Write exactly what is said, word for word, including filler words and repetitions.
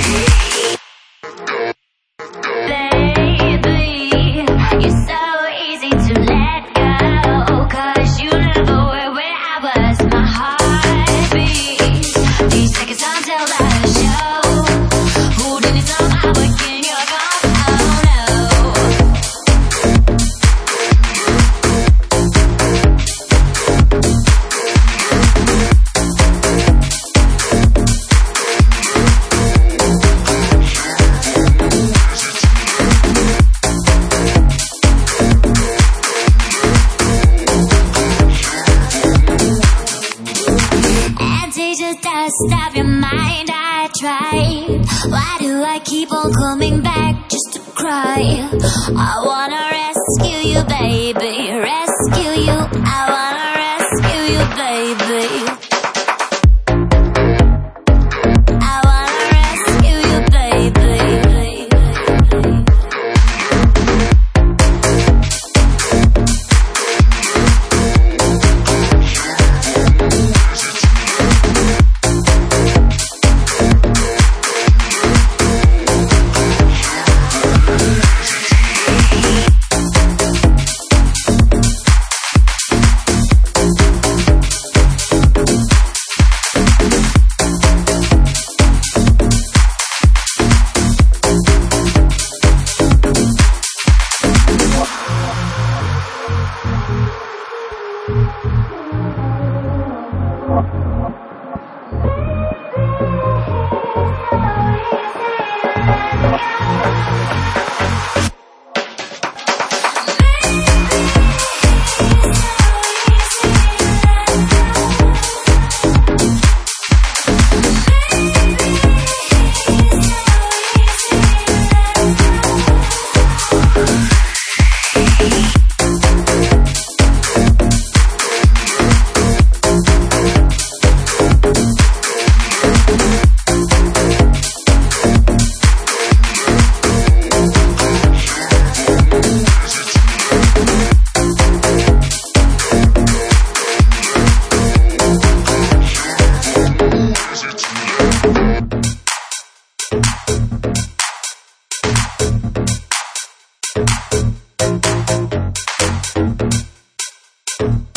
Stop your mind, I tried. Why do I keep on coming back just to cry? I wanna rescue you, baby. Rescue you. I wanna rescue you, baby. I wanna rescue you, baby. You